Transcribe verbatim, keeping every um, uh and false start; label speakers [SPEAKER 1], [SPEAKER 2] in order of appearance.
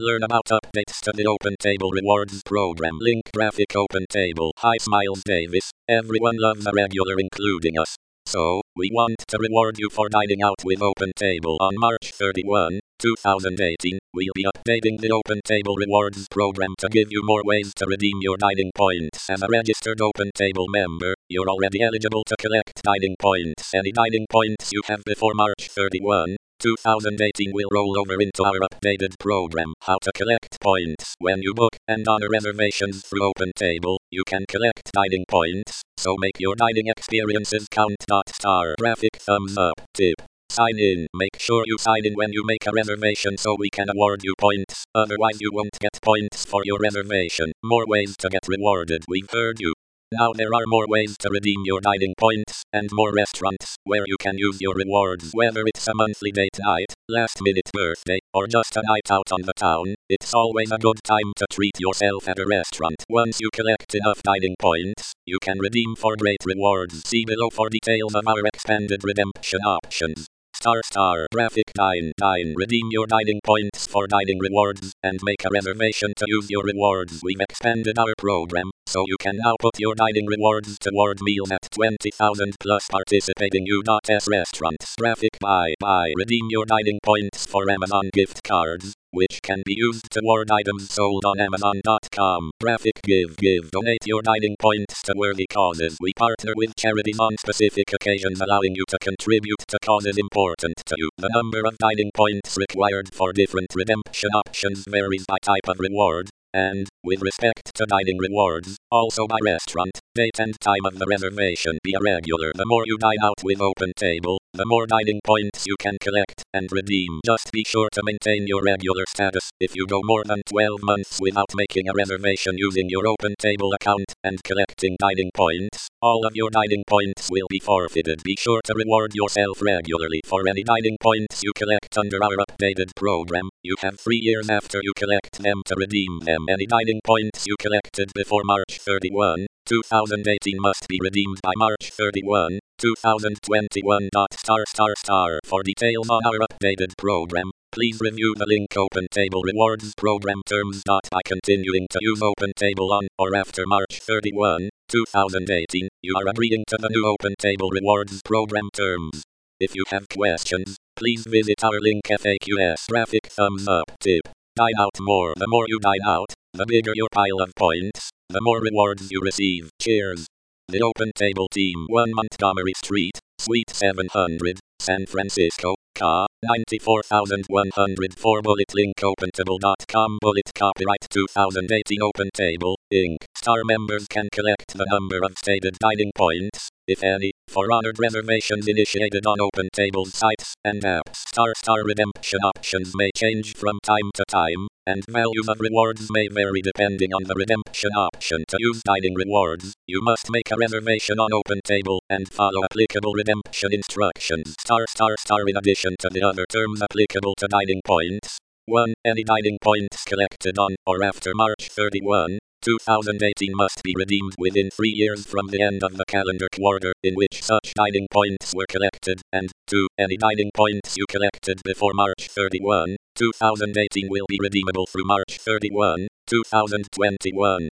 [SPEAKER 1] Learn about updates to the OpenTable Rewards program. Link graphic OpenTable. Hi Smiles Davis. Everyone loves a regular including us. So, we want to reward you for dining out with OpenTable. On March thirty-first, two thousand eighteen, we'll be updating the OpenTable Rewards program to give you more ways to redeem your dining points. As a registered OpenTable member, you're already eligible to collect dining points. Any dining points you have before March thirty-first, two thousand eighteen will roll over into our updated program. How to collect points. When you book and honor reservations through OpenTable, you can collect dining points, so make your dining experiences count. Star graphic thumbs up. Tip. Sign in. Make sure you sign in when you make a reservation so we can award you points, otherwise you won't get points for your reservation. More ways to get rewarded. We've heard you. Now there are more ways to redeem your dining points, and more restaurants where you can use your rewards. Whether it's a monthly date night, last minute birthday, or just a night out on the town, it's always a good time to treat yourself at a restaurant. Once you collect enough dining points, you can redeem for great rewards. See below for details of our expanded redemption options. Star star graphic dine dine. Redeem your dining points for dining rewards and make a reservation to use your rewards. We've expanded our program, so you can now put your dining rewards toward meals at twenty thousand plus participating U.S restaurants. Graphic buy buy. Redeem your dining points for Amazon gift cards, which can be used toward items sold on Amazon dot com. Graphic give give. Donate your dining points to worthy causes. We partner with charities on specific occasions, allowing you to contribute to causes important to you. The number of dining points required for different redemption options varies by type of reward, and, with respect to dining rewards, also by restaurant, date and time of the reservation. Be a regular. The more you dine out with OpenTable, the more dining points you can collect and redeem. Just be sure to maintain your regular status. If you go more than twelve months without making a reservation using your OpenTable account and collecting dining points, all of your dining points will be forfeited. Be sure to reward yourself regularly for any dining points you collect under our updated program. You have three years after you collect them to redeem them. Any dining points you collected before March thirty-first, two thousand eighteen must be redeemed by March thirty-first, two thousand twenty-one. Star star star. For details on our updated program, please review the link OpenTable Rewards Program Terms. By continuing to use OpenTable on or after March thirty-first, two thousand eighteen, you are agreeing to the new OpenTable Rewards Program Terms. If you have questions, please visit our link F A Qs. Graphic thumbs up. Tip. Dine out more. The more you dine out, the bigger your pile of points, the more rewards you receive. Cheers. The OpenTable team. one Montgomery Street, Suite seven hundred, San Francisco, Ca. ninety-four thousand one hundred four. Bullet link OpenTable dot com. Bullet copyright two thousand eighteen OpenTable, Incorporated. Star members can collect the number of stated dining points, if any, for honored reservations initiated on OpenTable's sites and apps. Star Star redemption options may change from time to time, and values of rewards may vary depending on the redemption option. To use dining rewards, you must make a reservation on OpenTable and follow applicable redemption instructions. Star Star Star. In addition to the other terms applicable to dining points, one Any dining points collected on or after March thirty-first, two thousand eighteen must be redeemed within three years from the end of the calendar quarter in which such dining points were collected, and two Any dining points you collected before March thirty-first, two thousand eighteen will be redeemable through March thirty-first, two thousand twenty-one.